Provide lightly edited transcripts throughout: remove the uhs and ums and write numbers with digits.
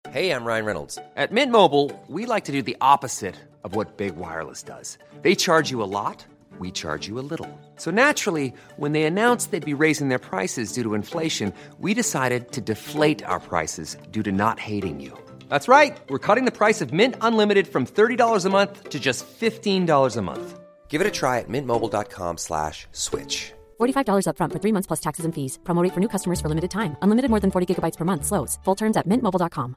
Hey, I'm Ryan Reynolds. At Mint Mobile, we like to do the opposite of what Big Wireless does. They charge you a lot, we charge you a little. So naturally, when they announced they'd be raising their prices due to inflation, we decided to deflate our prices due to not hating you. That's right. We're cutting the price of Mint Unlimited from $30 a month to just $15 a month. Give it a try at mintmobile.com/switch. $45 up front for 3 months plus taxes and fees. Promo rate for new customers for limited time. Unlimited more than 40 gigabytes per month. Slows full terms at mintmobile.com.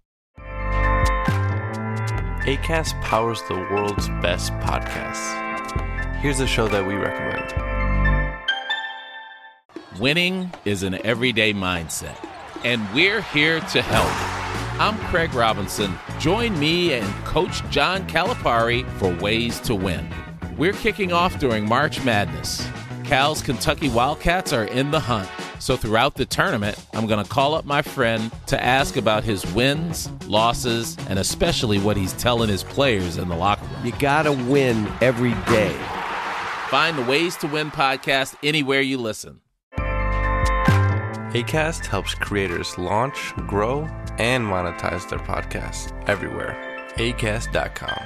Acast powers the world's best podcasts. Here's a show that we recommend. Winning is an everyday mindset, and we're here to help. I'm Craig Robinson. Join me and Coach John Calipari for Ways to Win. We're kicking off during March Madness. Cal's Kentucky Wildcats are in the hunt. So throughout the tournament, I'm going to call up my friend to ask about his wins, losses, and especially what he's telling his players in the locker room. You gotta win every day. Find the Ways to Win podcast anywhere you listen. Acast helps creators launch, grow, and monetize their podcasts everywhere. Acast.com.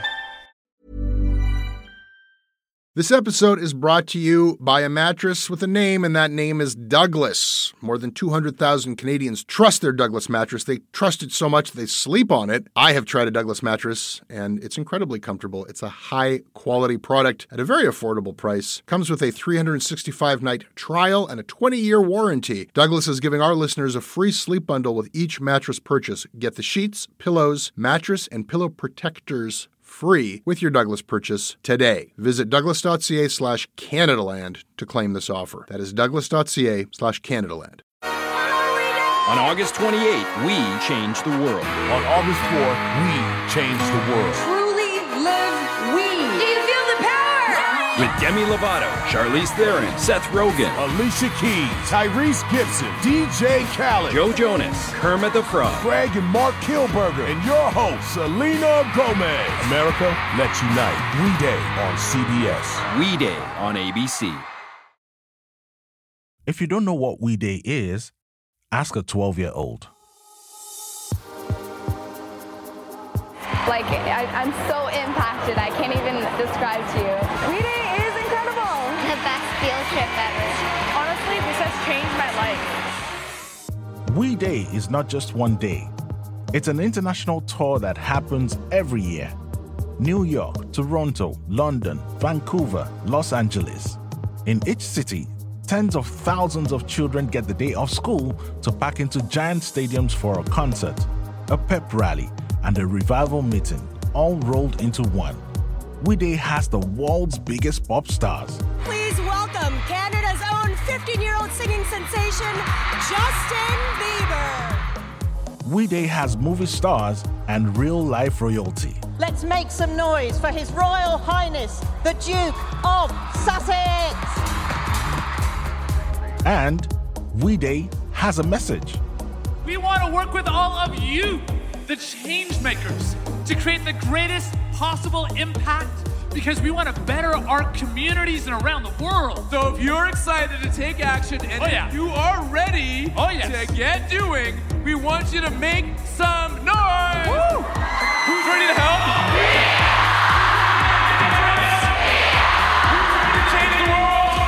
This episode is brought to you by a mattress with a name, and that name is Douglas. More than 200,000 Canadians trust their Douglas mattress. They trust it so much they sleep on it. I have tried a Douglas mattress, and it's incredibly comfortable. It's a high-quality product at a very affordable price. Comes with a 365-night trial and a 20-year warranty. Douglas is giving our listeners a free sleep bundle with each mattress purchase. Get the sheets, pillows, mattress, and pillow protectors free with your Douglas purchase today. Visit douglas.ca/Canadaland to claim this offer. That is douglas.ca/Canadaland. On August 28th, we changed the world. On August 4th, we changed the world. Truly live we. Do you feel the power? With Demi Lovato, Charlize Theron, Seth Rogen, Alicia Keys, Tyrese Gibson, DJ Khaled, Joe Jonas, Kermit the Frog, Craig and Mark Kilberger, and your host, Selena Gomez. America, let's unite. We Day on CBS. We Day on ABC. If you don't know what We Day is, ask a 12-year-old. Like, I'm so impacted, I can't even describe to you. We Day is incredible. The best field trip ever. Honestly, this has changed my life. We Day is not just one day. It's an international tour that happens every year. New York, Toronto, London, Vancouver, Los Angeles. In each city, tens of thousands of children get the day off school to pack into giant stadiums for a concert, a pep rally, and a revival meeting, all rolled into one. We Day has the world's biggest pop stars. Please welcome Canada's own 15-year-old singing sensation, Justin Bieber. We Day has movie stars and real-life royalty. Let's make some noise for His Royal Highness, the Duke of Sussex. And We Day has a message. We want to work with all of you, the change makers, to create the greatest possible impact because we want to better our communities and around the world. So if you're excited to take action and if you are ready to get doing, we want you to make some noise. Woo! Who's ready to help? Change the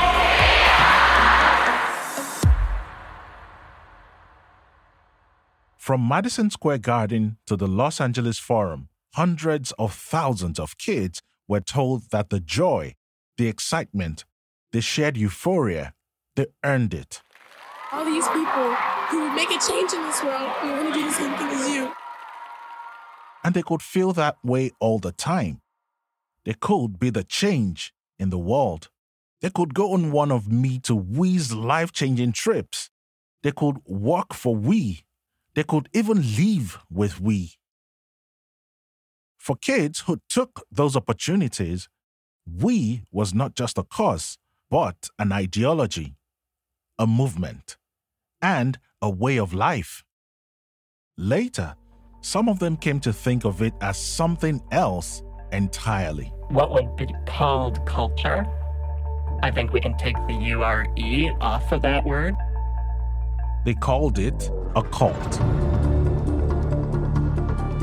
world. From Madison Square Garden to the Los Angeles Forum, hundreds of thousands of kids were told that the joy, the excitement, the shared euphoria, they earned it. All these people who would make a change in this world, we want to do the same thing as you. And they could feel that way all the time. They could be the change in the world. They could go on one of Me to We's life-changing trips. They could work for We. They could even live with We. For kids who took those opportunities, We was not just a cause, but an ideology, a movement, and a way of life. Later, some of them came to think of it as something else entirely. What would be called culture? I think we can take the U-R-E off of that word. They called it a cult.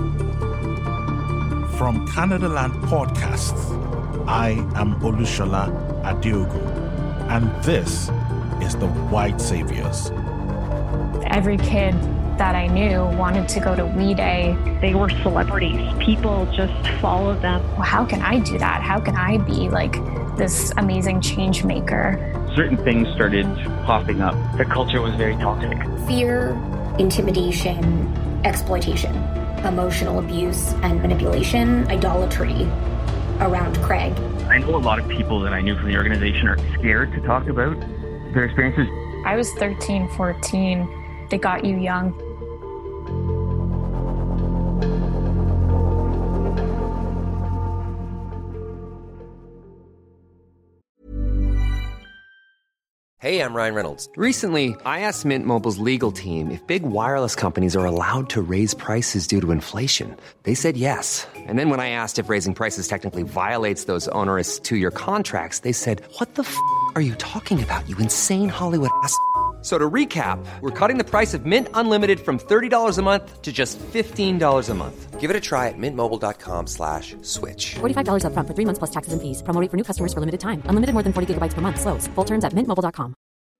From Canadaland Podcasts, I am Olushola Adeogun, and this is The White Saviors. Every kid that I knew wanted to go to We Day. They were celebrities. People just followed them. Well, how can I do that? How can I be like this amazing change maker? Certain things started popping up. The culture was very toxic. Fear, intimidation, exploitation, emotional abuse and manipulation, idolatry around Craig. I know a lot of people that I knew from the organization are scared to talk about their experiences. I was 13, 14. They got you young. Hey, I'm Ryan Reynolds. Recently, I asked Mint Mobile's legal team if big wireless companies are allowed to raise prices due to inflation. They said yes. And then when I asked if raising prices technically violates those onerous 2-year contracts, they said, "What the f*** are you talking about, you insane Hollywood ass?" So to recap, we're cutting the price of Mint Unlimited from $30 a month to just $15 a month. Give it a try at mintmobile.com/switch. $45 up front for 3 months plus taxes and fees. Promo rate for new customers for limited time. Unlimited more than 40 gigabytes per month. Slows full terms at mintmobile.com.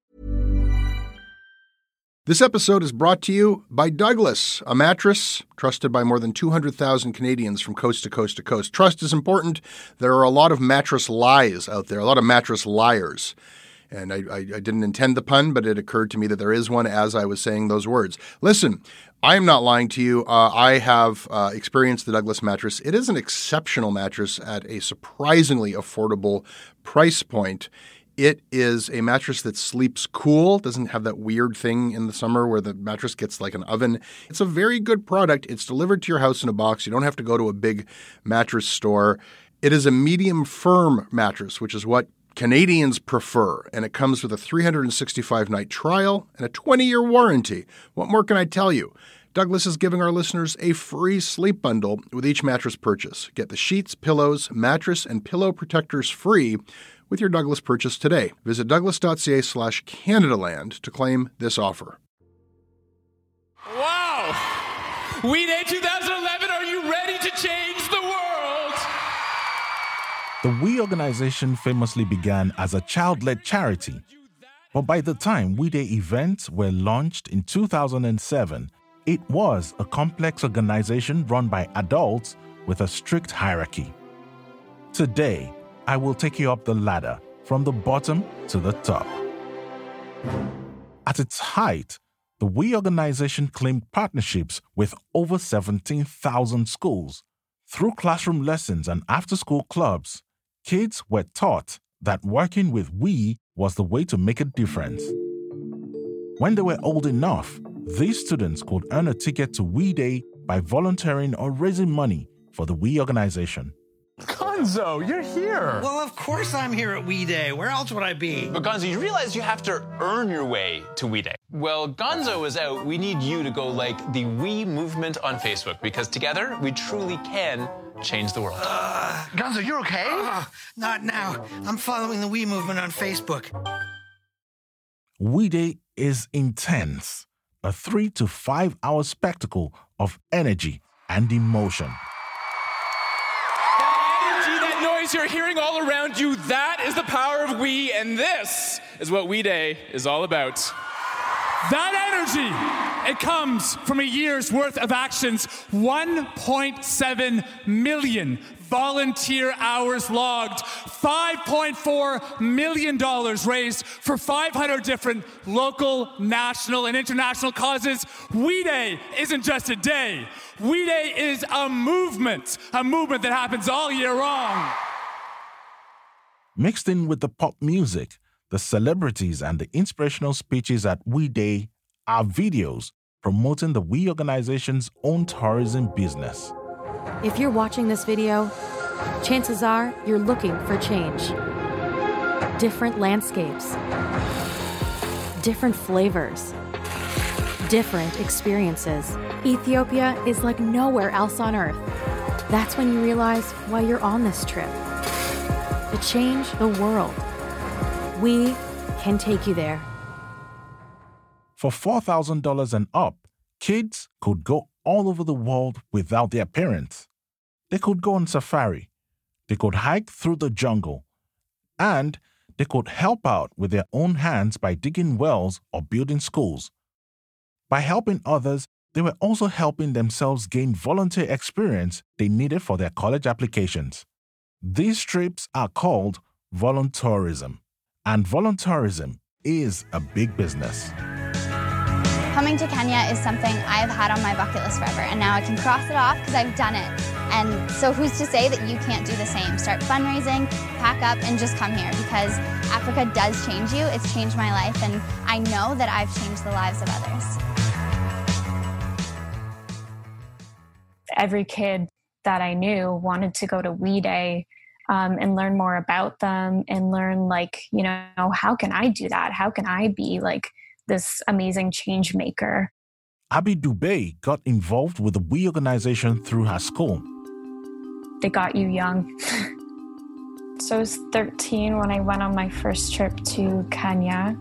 This episode is brought to you by Douglas, a mattress trusted by more than 200,000 Canadians from coast to coast to coast. Trust is important. There are a lot of mattress lies out there, a lot of mattress liars. And I didn't intend the pun, but it occurred to me that there is one as I was saying those words. Listen, I am not lying to you. I have experienced the Douglas mattress. It is an exceptional mattress at a surprisingly affordable price point. It is a mattress that sleeps cool, doesn't have that weird thing in the summer where the mattress gets like an oven. It's a very good product. It's delivered to your house in a box. You don't have to go to a big mattress store. It is a medium firm mattress, which is what Canadians prefer, and it comes with a 365-night trial and a 20-year warranty. What more can I tell you? Douglas is giving our listeners a free sleep bundle with each mattress purchase. Get the sheets, pillows, mattress, and pillow protectors free with your Douglas purchase today. Visit douglas.ca/Canadaland to claim this offer. Wow! We Day 2011, are you ready to change the world? The We organization famously began as a child-led charity. But by the time We Day events were launched in 2007, it was a complex organization run by adults with a strict hierarchy. Today, I will take you up the ladder from the bottom to the top. At its height, the We organization claimed partnerships with over 17,000 schools. Through classroom lessons and after-school clubs, kids were taught that working with We was the way to make a difference. When they were old enough, these students could earn a ticket to We Day by volunteering or raising money for the We organization. Gonzo, you're here. Well, of course I'm here at We Day. Where else would I be? But Gonzo, you realize you have to earn your way to We Day. Well, Gonzo is out. We need you to go like the We movement on Facebook, because together we truly can change the world. Gonzo, you're okay? Not now. I'm following the We movement on Facebook. We Day is intense, a 3 to 5 hour spectacle of energy and emotion. That noise you're hearing all around you, that is the power of We, and this is what We Day is all about. That energy, it comes from a year's worth of actions, 1.7 million volunteer hours logged, $5.4 million raised for 500 different local, national, and international causes. We Day isn't just a day. We Day is a movement that happens all year long. Mixed in with the pop music, the celebrities and the inspirational speeches at We Day are videos promoting the We organization's own tourism business. If you're watching this video, chances are you're looking for change. Different landscapes, different flavors, different experiences. Ethiopia is like nowhere else on earth. That's when you realize why you're on this trip. To change the world. We can take you there. For $4,000 and up, kids could go all over the world without their parents. They could go on safari. They could hike through the jungle. And they could help out with their own hands by digging wells or building schools. By helping others, they were also helping themselves gain volunteer experience they needed for their college applications. These trips are called voluntourism, and voluntourism is a big business. Coming to Kenya is something I've had on my bucket list forever, and now I can cross it off because I've done it. And so who's to say that you can't do the same? Start fundraising, pack up, and just come here, because Africa does change you. It's changed my life, and I know that I've changed the lives of others. Every kid that I knew wanted to go to We Day and learn more about them and learn, like, you know, how can I do that? How can I be like this amazing change maker? Abby Dubé got involved with the We organization through her school. They got you young. So I was 13 when I went on my first trip to Kenya.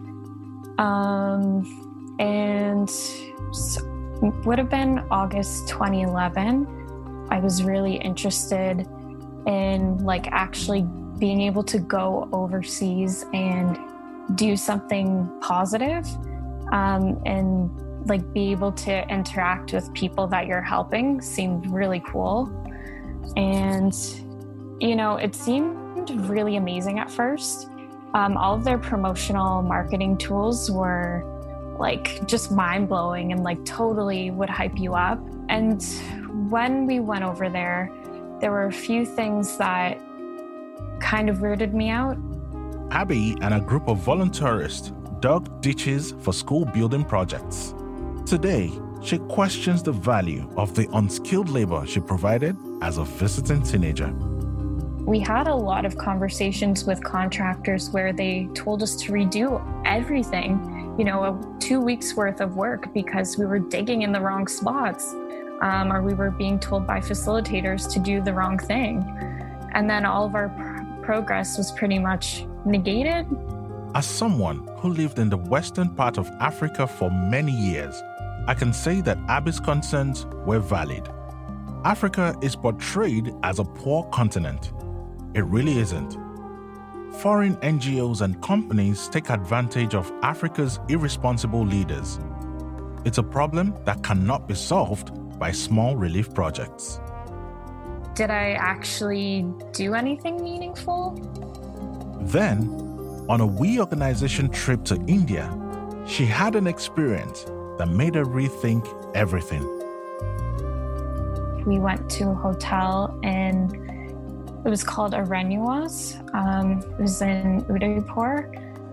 And so it would have been August 2011. I was really interested in like actually being able to go overseas and do something positive, and like be able to interact with people that you're helping seemed really cool. And, you know, it seemed really amazing at first. All of their promotional marketing tools were like just mind-blowing and like totally would hype you up. And when we went over there were a few things that kind of weirded me out. Abby and a group of volunteerists dug ditches for school building projects. Today, she questions the value of the unskilled labor she provided as a visiting teenager. We had a lot of conversations with contractors where they told us to redo everything, you know, 2 weeks worth of work because we were digging in the wrong spots, or we were being told by facilitators to do the wrong thing. And then all of our progress was pretty much negated. As someone who lived in the western part of Africa for many years, I can say that Abby's concerns were valid. Africa is portrayed as a poor continent. It really isn't. Foreign NGOs and companies take advantage of Africa's irresponsible leaders. It's a problem that cannot be solved by small relief projects. Did I actually do anything meaningful? Then, on a We organization trip to India, she had an experience that made her rethink everything. We went to a hotel and it was called Arenuas. It was in Udaipur.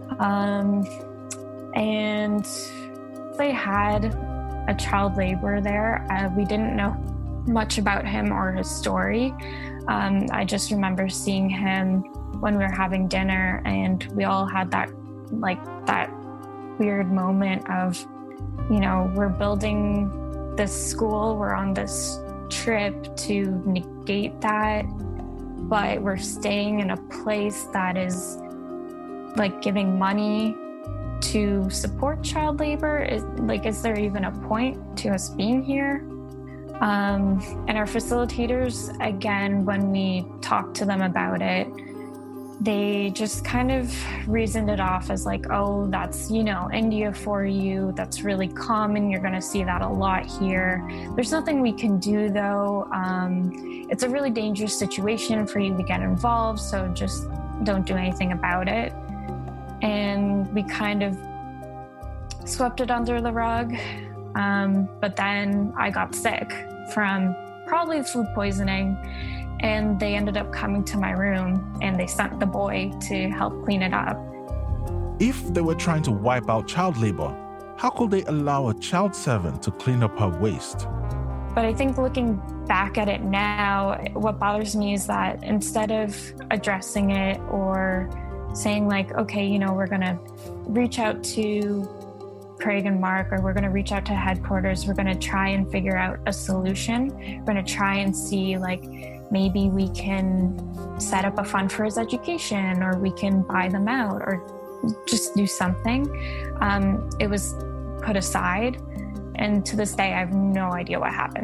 And they had a child laborer there. We didn't know much about him or his story. I just remember seeing him when we were having dinner, and we all had that weird moment of, you know, we're building this school, we're on this trip to negate that, but we're staying in a place that is like giving money to support child labor. Is there even a point to us being here? And our facilitators, again, when we talked to them about it, they just kind of reasoned it off as like, oh, that's, you know, India for you. That's really common. You're going to see that a lot here. There's nothing we can do, though. It's a really dangerous situation for you to get involved, so just don't do anything about it. And we kind of swept it under the rug. But then I got sick from probably food poisoning. And they ended up coming to my room and they sent the boy to help clean it up. If they were trying to wipe out child labor, how could they allow a child servant to clean up her waste? But I think looking back at it now, what bothers me is that instead of addressing it or saying like, okay, you know, we're going to reach out to Craig and Mark, or we're going to reach out to headquarters, we're going to try and figure out a solution. We're going to try and see like, maybe we can set up a fund for his education, or we can buy them out, or just do something. It was put aside. And to this day, I have no idea what happened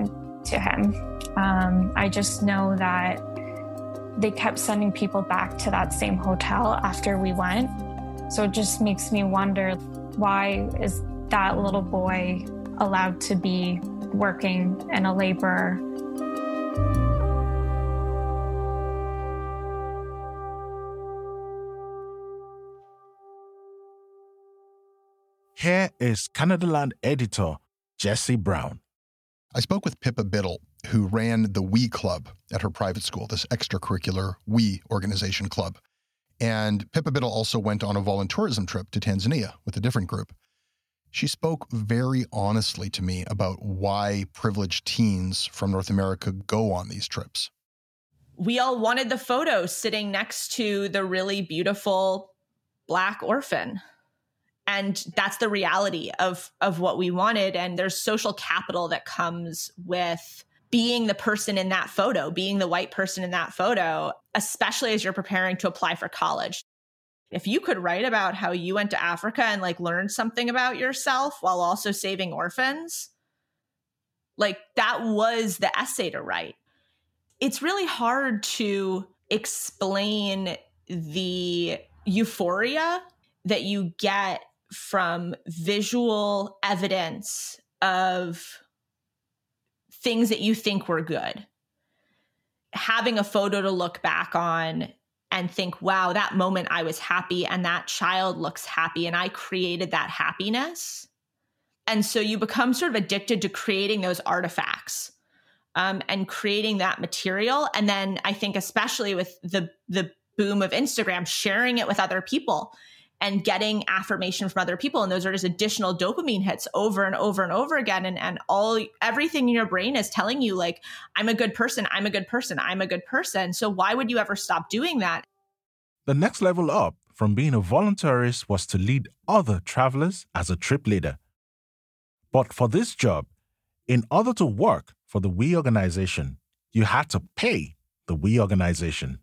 to him. I just know that they kept sending people back to that same hotel after we went. So it just makes me wonder, why is that little boy allowed to be working and a laborer? Here is Canadaland editor Jesse Brown. I spoke with Pippa Biddle, who ran the We Club at her private school, this extracurricular We organization club. And Pippa Biddle also went on a voluntourism trip to Tanzania with a different group. She spoke very honestly to me about why privileged teens from North America go on these trips. We all wanted the photo sitting next to the really beautiful Black orphan. And that's the reality of what we wanted. And there's social capital that comes with being the person in that photo, being the white person in that photo, especially as you're preparing to apply for college. If you could write about how you went to Africa and like learned something about yourself while also saving orphans, like that was the essay to write. It's really hard to explain the euphoria that you get from visual evidence of things that you think were good. Having a photo to look back on and think, wow, that moment I was happy and that child looks happy and I created that happiness. And so you become sort of addicted to creating those artifacts and creating that material. And then I think especially with the boom of Instagram, sharing it with other people and getting affirmation from other people. And those are just additional dopamine hits over and over and over again. And everything in your brain is telling you like, I'm a good person, I'm a good person, I'm a good person. So why would you ever stop doing that? The next level up from being a voluntarist was to lead other travelers as a trip leader. But for this job, in order to work for the We organization, you had to pay the We organization.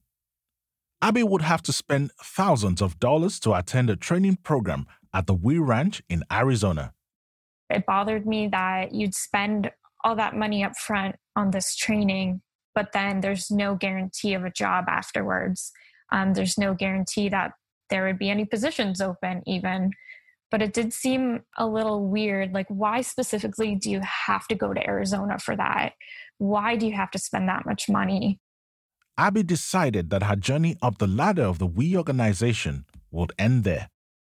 Abby would have to spend thousands of dollars to attend a training program at the We Ranch in Arizona. It bothered me that you'd spend all that money up front on this training, but then there's no guarantee of a job afterwards. There's no guarantee that there would be any positions open even. But it did seem a little weird. Like, why specifically do you have to go to Arizona for that? Why do you have to spend that much money? Abby decided that her journey up the ladder of the We organization would end there.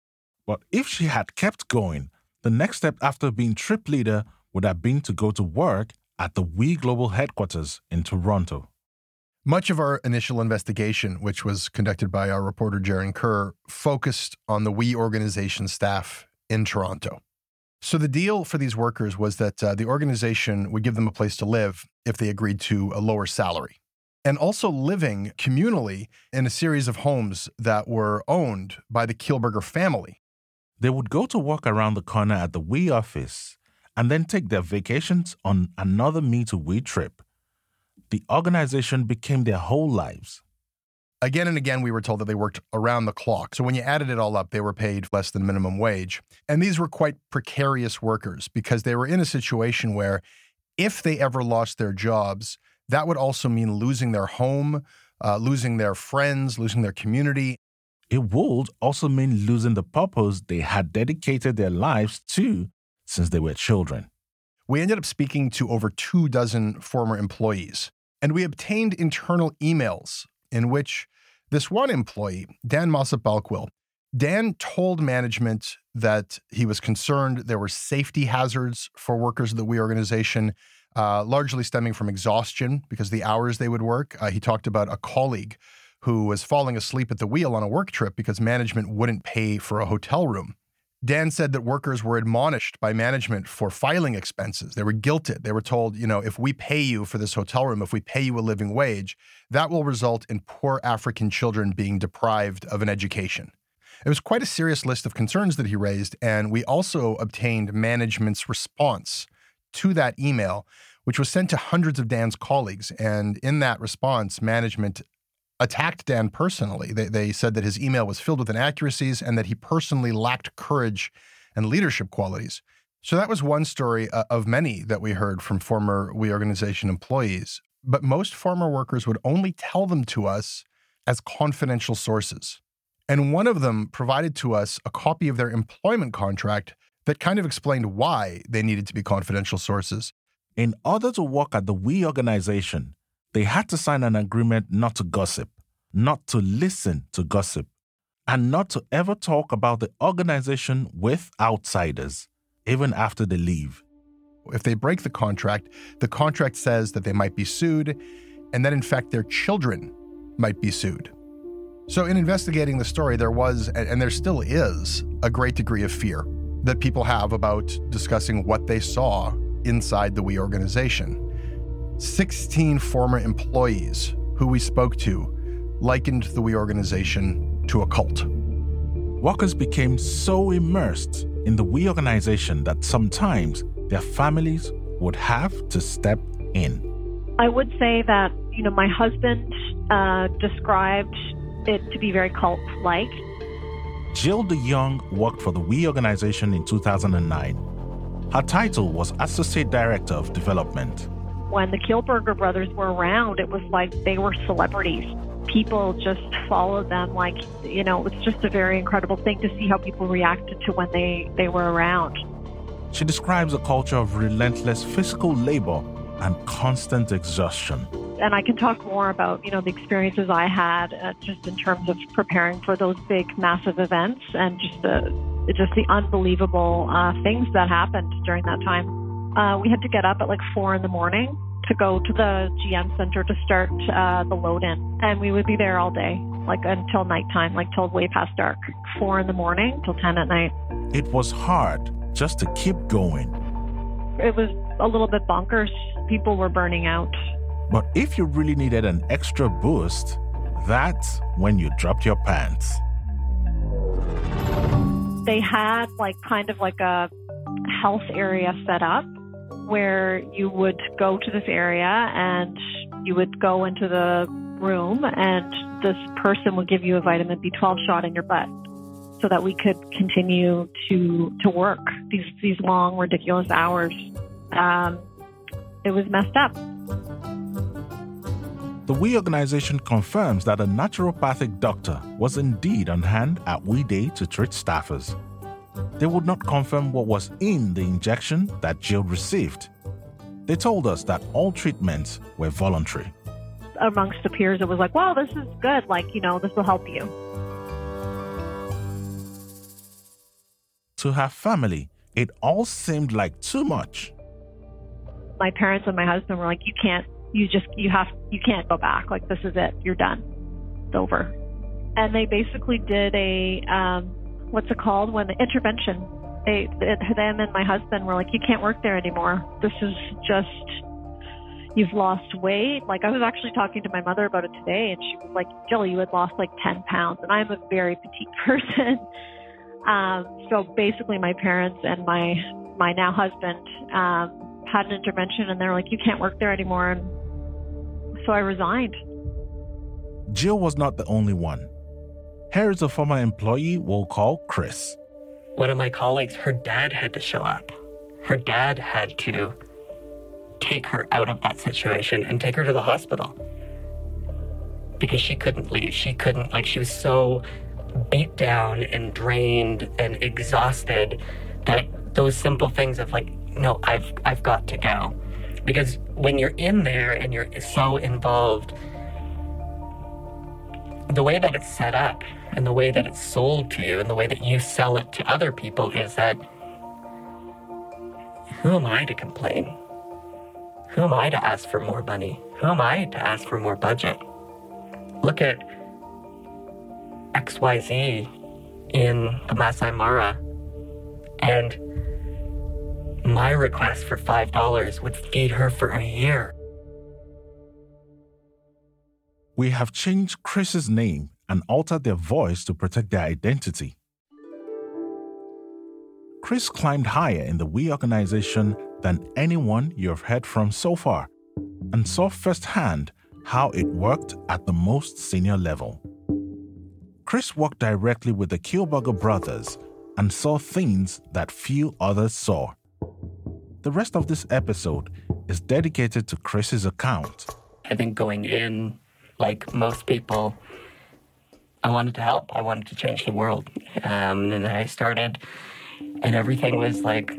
But if she had kept going, the next step after being trip leader would have been to go to work at the We Global headquarters in Toronto. Much of our initial investigation, which was conducted by our reporter Jaren Kerr, focused on the We organization staff in Toronto. So the deal for these workers was that the organization would give them a place to live if they agreed to a lower salary. And also living communally in a series of homes that were owned by the Kielburger family. They would go to work around the corner at the We office and then take their vacations on another Me to We trip. The organization became their whole lives. Again and again, we were told that they worked around the clock. So when you added it all up, they were paid less than minimum wage. And these were quite precarious workers because they were in a situation where if they ever lost their jobs, that would also mean losing their home, losing their friends, losing their community. It would also mean losing the purpose they had dedicated their lives to since they were children. We ended up speaking to over 24 former employees, and we obtained internal emails in which this one employee, Dan Mossop-Balkwil, Dan told management that he was concerned there were safety hazards for workers of the We organization, largely stemming from exhaustion because of the hours they would work. He talked about a colleague who was falling asleep at the wheel on a work trip because management wouldn't pay for a hotel room. Dan said that workers were admonished by management for filing expenses. They were guilted. They were told, if we pay you for this hotel room, if we pay you a living wage, that will result in poor African children being deprived of an education. It was quite a serious list of concerns that he raised, and we also obtained management's response to that email, which was sent to hundreds of Dan's colleagues. And in that response, management attacked Dan personally. They said that his email was filled with inaccuracies and that he personally lacked courage and leadership qualities. So that was one story of many that we heard from former We Organization employees. But most former workers would only tell them to us as confidential sources. And one of them provided to us a copy of their employment contract that kind of explained why they needed to be confidential sources. In order to work at the We Organization, they had to sign an agreement not to gossip, not to listen to gossip, and not to ever talk about the organization with outsiders, even after they leave. If they break the contract says that they might be sued, and that in fact their children might be sued. So in investigating the story, there was, and there still is, a great degree of fear that people have about discussing what they saw inside the We Organization. 16 former employees who we spoke to likened the We Organization to a cult. Workers became so immersed in the We Organization that sometimes their families would have to step in. I would say that, my husband described it to be very cult-like. Jill DeYoung worked for the We Organization in 2009. Her title was Associate Director of Development. When the Kielburger brothers were around, it was like they were celebrities. People just followed them like, it was just a very incredible thing to see how people reacted to when they were around. She describes a culture of relentless physical labor and constant exhaustion. And I can talk more about, the experiences I had just in terms of preparing for those big, massive events and just the unbelievable things that happened during that time. We had to get up at like 4 a.m. to go to the GM Center to start the load-in. And we would be there all day, like until nighttime, like till way past dark. 4 a.m. till 10 at night. It was hard just to keep going. It was a little bit bonkers. People were burning out. But if you really needed an extra boost, that's when you dropped your pants. They had kind of a health area set up where you would go to this area and you would go into the room and this person would give you a vitamin B12 shot in your butt so that we could continue to work these long, ridiculous hours. It was messed up. The We Organization confirms that a naturopathic doctor was indeed on hand at We Day to treat staffers. They would not confirm what was in the injection that Jill received. They told us that all treatments were voluntary. Amongst the peers, it was like, well, this is good. This will help you. To her family, it all seemed like too much. My parents and my husband were like, you can't go back. This is it. You're done. It's over. And they basically did a, what's it called? When the intervention. Them and my husband were like, you can't work there anymore. This is just, you've lost weight. I was actually talking to my mother about it today, and she was like, Jill, you had lost 10 pounds. And I'm a very petite person. So basically my parents and my now husband had an intervention, and they're like, you can't work there anymore. And so I resigned. Jill was not the only one. Here is a former employee we'll call Chris. One of my colleagues, her dad had to show up. Her dad had to take her out of that situation and take her to the hospital. Because she couldn't leave. She was so beat down and drained and exhausted that those simple things of no, I've got to go. Because when you're in there and you're so involved, the way that it's set up and the way that it's sold to you and the way that you sell it to other people is that, who am I to complain? Who am I to ask for more money? Who am I to ask for more budget? Look at XYZ in the Masai Mara, and my request for $5 would feed her for a year. We have changed Chris's name and altered their voice to protect their identity. Chris climbed higher in the We Organization than anyone you've heard from so far and saw firsthand how it worked at the most senior level. Chris worked directly with the Kielburger brothers and saw things that few others saw. The rest of this episode is dedicated to Chris's account. I think going in, like most people, I wanted to help. I wanted to change the world. And then I started, and everything was like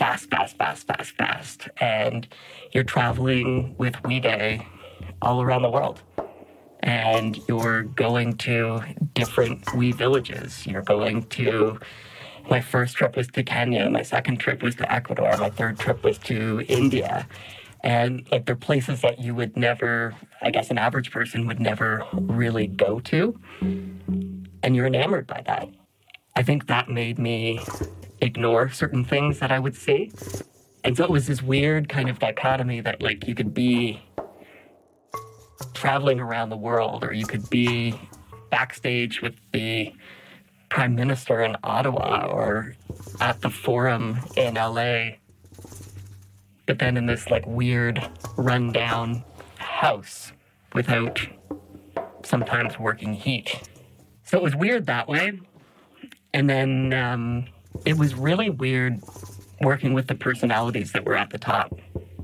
fast. And you're traveling with We Day all around the world. And you're going to different We villages. You're going to, my first trip was to Kenya. My second trip was to Ecuador. My third trip was to India. And like they're places that you would never, I guess an average person would never really go to. And you're enamored by that. I think that made me ignore certain things that I would see. And so it was this weird kind of dichotomy that like you could be traveling around the world, or you could be backstage with the Prime Minister in Ottawa or at the Forum in LA, but then in this like weird rundown house without sometimes working heat. So it was weird that way. And then it was really weird working with the personalities that were at the top.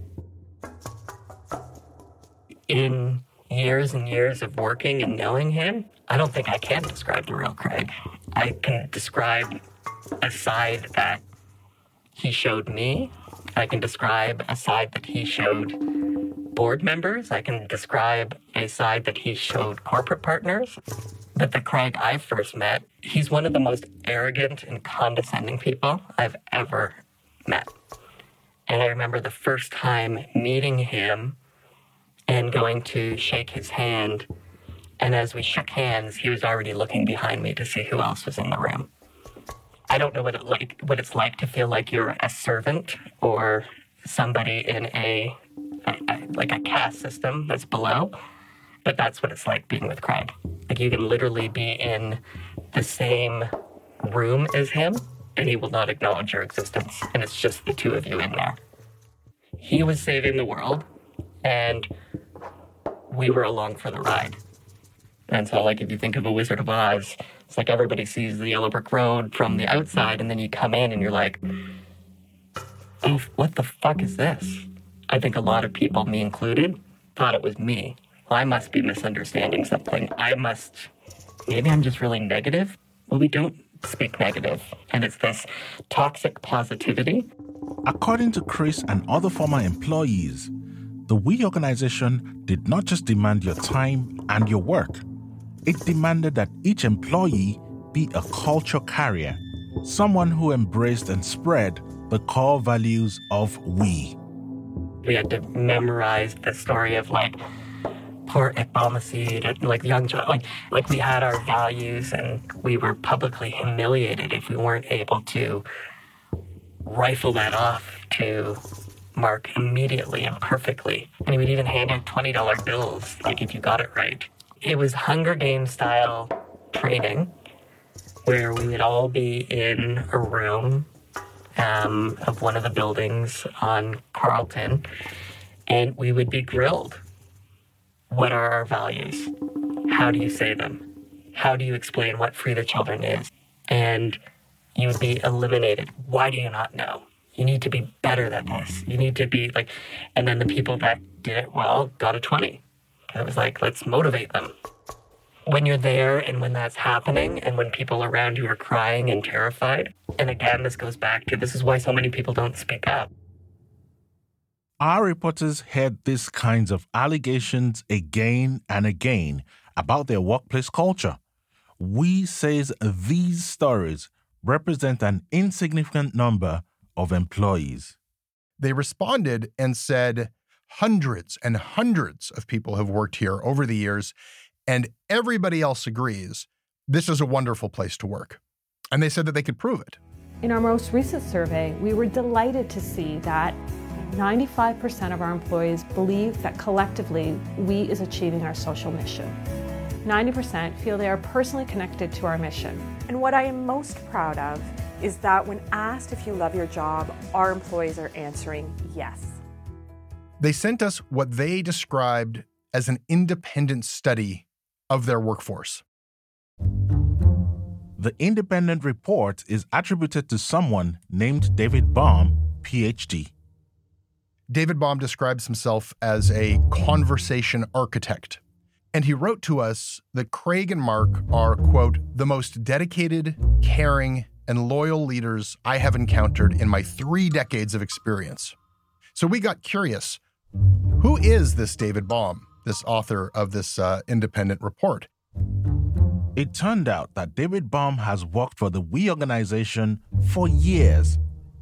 In years and years of working and knowing him, I don't think I can describe the real Craig. I can describe a side that he showed me. I can describe a side that he showed board members. I can describe a side that he showed corporate partners. But the Craig I first met, he's one of the most arrogant and condescending people I've ever met. And I remember the first time meeting him and going to shake his hand. And as we shook hands, he was already looking behind me to see who else was in the room. I don't know what it's like to feel like you're a servant or somebody in a caste system that's below, but that's what it's like being with Craig. Like you can literally be in the same room as him, and he will not acknowledge your existence, and it's just the two of you in there. He was saving the world, and we were along for the ride. And so, like, if you think of a Wizard of Oz, it's like everybody sees the yellow brick road from the outside, and then you come in and you're like, oh, what the fuck is this? I think a lot of people, me included, thought it was me. Well, I must be misunderstanding something. Maybe I'm just really negative. Well, we don't speak negative, and it's this toxic positivity. According to Chris and other former employees, the We organization did not just demand your time and your work. It demanded that each employee be a culture carrier, someone who embraced and spread the core values of We. We had to memorize the story of like poor Iqbal Masih and like young John. Like we had our values, and we were publicly humiliated if we weren't able to rifle that off to Mark immediately and perfectly. And he would even hand out $20 bills, like if you got it right. It was Hunger Games style training where we would all be in a room of one of the buildings on Carlton, and we would be grilled. What are our values? How do you say them? How do you explain what Free the Children is? And you would be eliminated. Why do you not know? You need to be better than this. You need to be like, and then the people that did it well got a 20. It was like, let's motivate them. When you're there and when that's happening and when people around you are crying and terrified, and again, this goes back to, this is why so many people don't speak up. Our reporters heard these kinds of allegations again and again about their workplace culture. We says these stories represent an insignificant number of employees. They responded and said, hundreds and hundreds of people have worked here over the years, and everybody else agrees this is a wonderful place to work. And they said that they could prove it. In our most recent survey, we were delighted to see that 95% of our employees believe that collectively We is achieving our social mission. 90% feel they are personally connected to our mission. And what I am most proud of is that when asked if you love your job, our employees are answering yes. They sent us what they described as an independent study of their workforce. The independent report is attributed to someone named David Baum, PhD. David Baum describes himself as a conversation architect. And he wrote to us that Craig and Mark are, quote, the most dedicated, caring, and loyal leaders I have encountered in my 3 decades of experience. So we got curious. Who is this David Baum, this author of this independent report? It turned out that David Baum has worked for the We organization for years.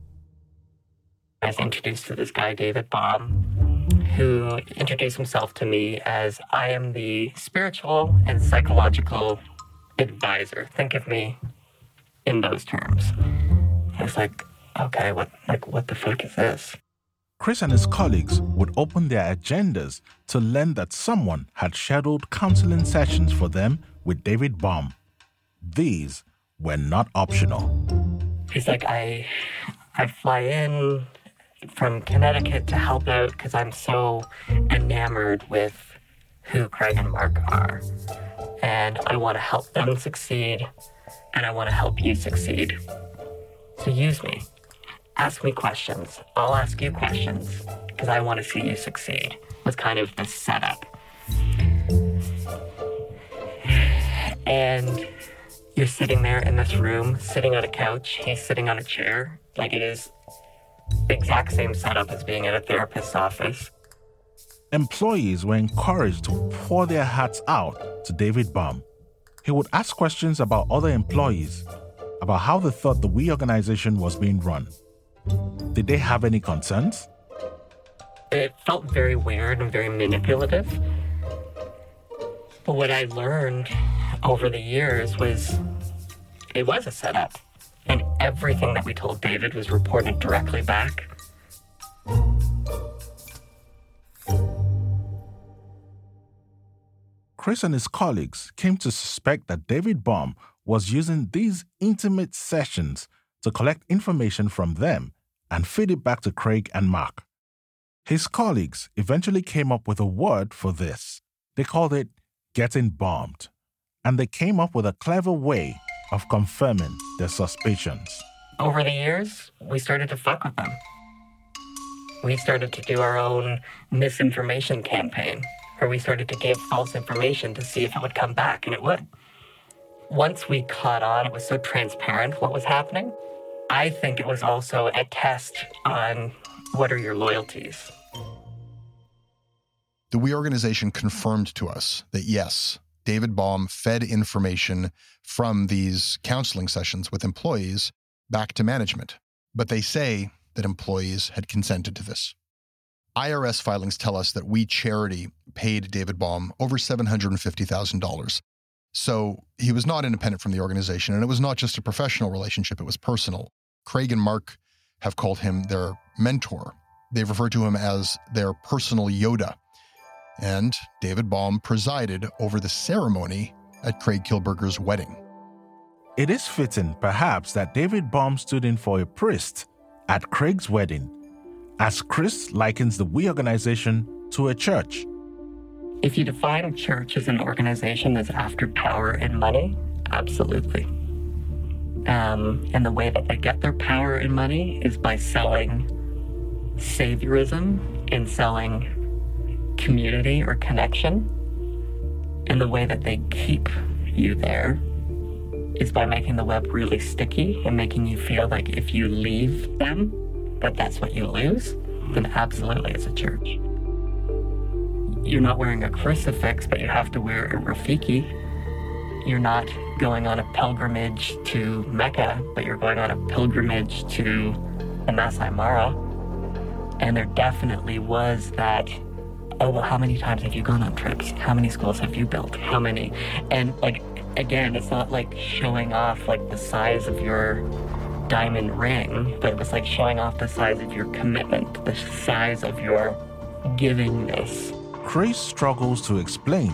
I was introduced to this guy, David Baum, who introduced himself to me as I am the spiritual and psychological advisor. Think of me in those terms. I was like, okay, what the fuck is this? Chris and his colleagues would open their agendas to learn that someone had scheduled counseling sessions for them with David Baum. These were not optional. He's like, I fly in from Connecticut to help out because I'm so enamored with who Craig and Mark are. And I want to help them succeed, and I want to help you succeed. So use me. Ask me questions. I'll ask you questions because I want to see you succeed. Was kind of the setup. And you're sitting there in this room, sitting on a couch. He's sitting on a chair. Like, it is the exact same setup as being at a therapist's office. Employees were encouraged to pour their hearts out to David Baum. He would ask questions about other employees, about how they thought the We organization was being run. Did they have any concerns? It felt very weird and very manipulative. But what I learned over the years was it was a setup. And everything that we told David was reported directly back. Chris and his colleagues came to suspect that David Baum was using these intimate sessions to collect information from them and feed it back to Craig and Mark. His colleagues eventually came up with a word for this. They called it getting bombed. And they came up with a clever way of confirming their suspicions. Over the years, we started to fuck with them. We started to do our own misinformation campaign, where we started to give false information to see if it would come back, and it would. Once we caught on, it was so transparent what was happening. I think it was also a test on what are your loyalties. The We organization confirmed to us that yes, David Baum fed information from these counseling sessions with employees back to management. But they say that employees had consented to this. IRS filings tell us that We Charity paid David Baum over $750,000. So he was not independent from the organization, and it was not just a professional relationship, it was personal. Craig and Mark have called him their mentor. They've referred to him as their personal Yoda. And David Baum presided over the ceremony at Craig Kilberger's wedding. It is fitting, perhaps, that David Baum stood in for a priest at Craig's wedding, as Chris likens the We organization to a church. If you define a church as an organization that's after power and money, absolutely. And the way that they get their power and money is by selling saviorism and selling community or connection. And the way that they keep you there is by making the web really sticky and making you feel like if you leave them, that's what you lose, then absolutely it's a church. You're not wearing a crucifix, but you have to wear a Rafiki. You're not going on a pilgrimage to Mecca, but you're going on a pilgrimage to the Masai Mara. And there definitely was that, oh, well, how many times have you gone on trips? How many schools have you built? How many? And like, again, it's not like showing off like the size of your diamond ring, but it was like showing off the size of your commitment, the size of your givingness. Chris struggles to explain.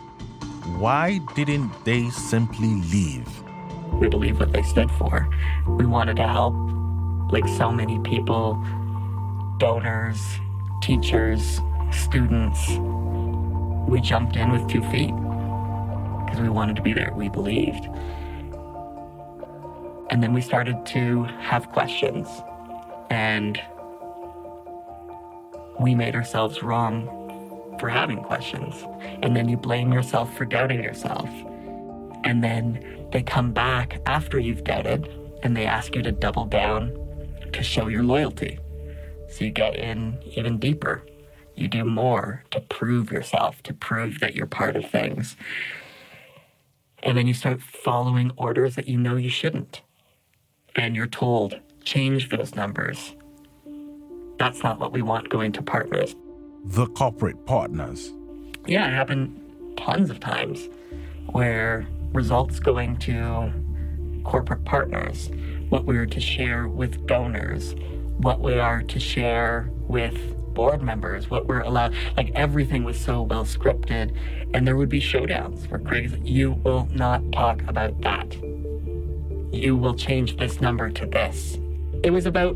Why didn't they simply leave? We believe what they stood for. We wanted to help, like so many people, donors, teachers, students. We jumped in with 2 feet because we wanted to be there. We believed. And then we started to have questions. And we made ourselves wrong for having questions. And then you blame yourself for doubting yourself. And then they come back after you've doubted and they ask you to double down to show your loyalty. So you get in even deeper. You do more to prove yourself, to prove that you're part of things. And then you start following orders that you know you shouldn't. And you're told, change those numbers. That's not what we want going to partners. The corporate partners. Yeah, it happened tons of times where results going to corporate partners, what we were to share with donors, what we are to share with board members, what we're allowed, like everything was so well scripted. And there would be showdowns where Craig's like, you will not talk about that. You will change this number to this. It was about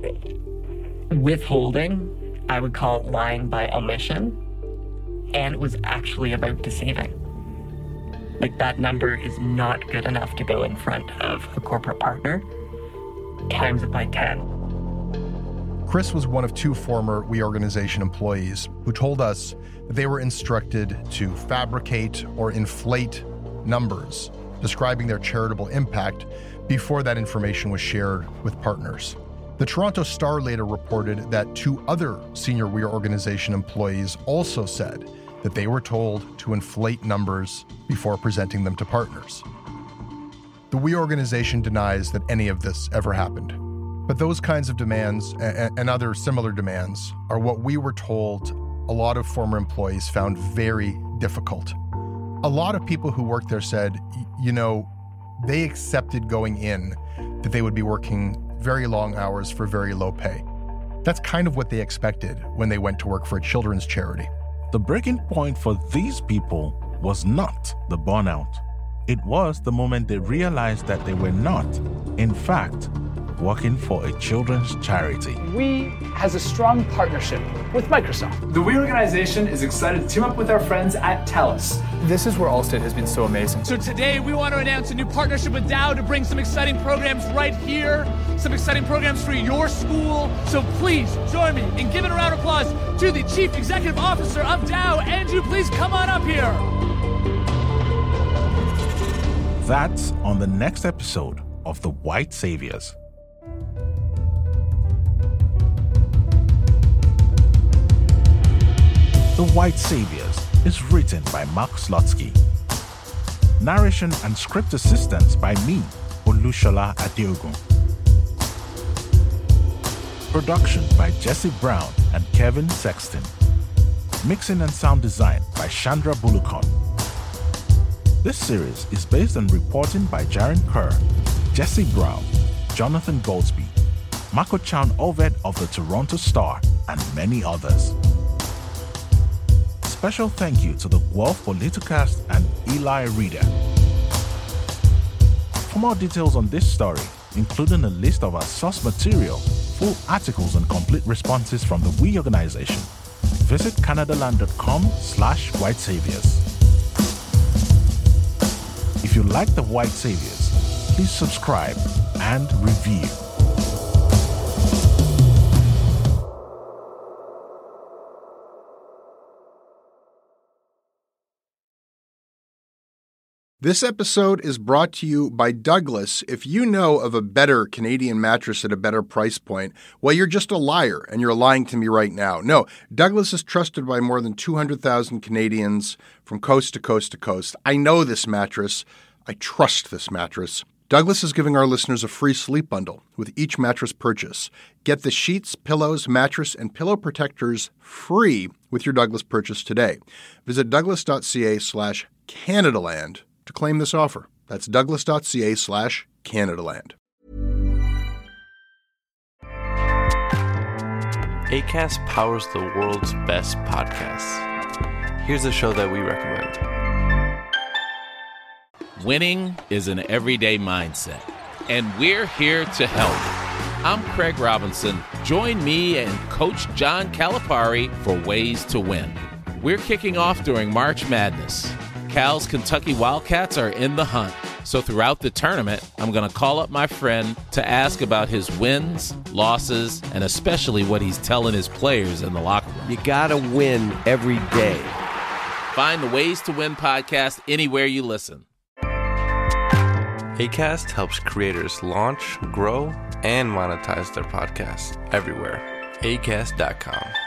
withholding, I would call it lying by omission, and it was actually about deceiving. Like that number is not good enough to go in front of a corporate partner. Times it by 10. Chris was one of 2 former We Organization employees who told us that they were instructed to fabricate or inflate numbers describing their charitable impact before that information was shared with partners. The Toronto Star later reported that 2 other senior We Organization employees also said that they were told to inflate numbers before presenting them to partners. The We Organization denies that any of this ever happened. But those kinds of demands and other similar demands are what we were told a lot of former employees found very difficult. A lot of people who worked there said, they accepted going in that they would be working very long hours for very low pay. That's kind of what they expected when they went to work for a children's charity. The breaking point for these people was not the burnout. It was the moment they realized that they were not, in fact, working for a children's charity. We has a strong partnership with Microsoft. The We Organization is excited to team up with our friends at TELUS. This is where Allstate has been so amazing. So today we want to announce a new partnership with Dow to bring some exciting programs right here, some exciting programs for your school. So please join me in giving a round of applause to the Chief Executive Officer of Dow. Andrew, please come on up here. That's on the next episode of The White Saviors. The White Saviors is written by Mark Slutsky. Narration and script assistance by me, Olushola Adeogun. Production by Jesse Brown and Kevin Sexton. Mixing and sound design by Chandra Bulukon. This series is based on reporting by Jaren Kerr, Jesse Brown, Jonathan Goldsby, Mako Chan Oved of the Toronto Star, and many others. Special thank you to the Guelph Politicast and Eli Reader. For more details on this story, including a list of our source material, full articles and complete responses from the We Organization, visit canadaland.com/whitesaviors. If you like the White Saviors, please subscribe and review. This episode is brought to you by Douglas. If you know of a better Canadian mattress at a better price point, well, you're just a liar, and you're lying to me right now. No, Douglas is trusted by more than 200,000 Canadians from coast to coast to coast. I know this mattress. I trust this mattress. Douglas is giving our listeners a free sleep bundle with each mattress purchase. Get the sheets, pillows, mattress, and pillow protectors free with your Douglas purchase today. Visit douglas.ca/Canadaland to claim this offer. That's douglas.ca/Canadaland. Acast powers the world's best podcasts. Here's a show that we recommend. Winning is an everyday mindset, and we're here to help. I'm Craig Robinson. Join me and Coach John Calipari for Ways to Win. We're kicking off during March Madness. Cal's Kentucky Wildcats are in the hunt, So throughout the tournament, I'm going to call up my friend to ask about his wins, losses, and especially what he's telling his players in the locker room. You got to win every day. Find the Ways to Win podcast anywhere you listen. Acast helps creators launch, grow, and monetize their podcasts everywhere. Acast.com.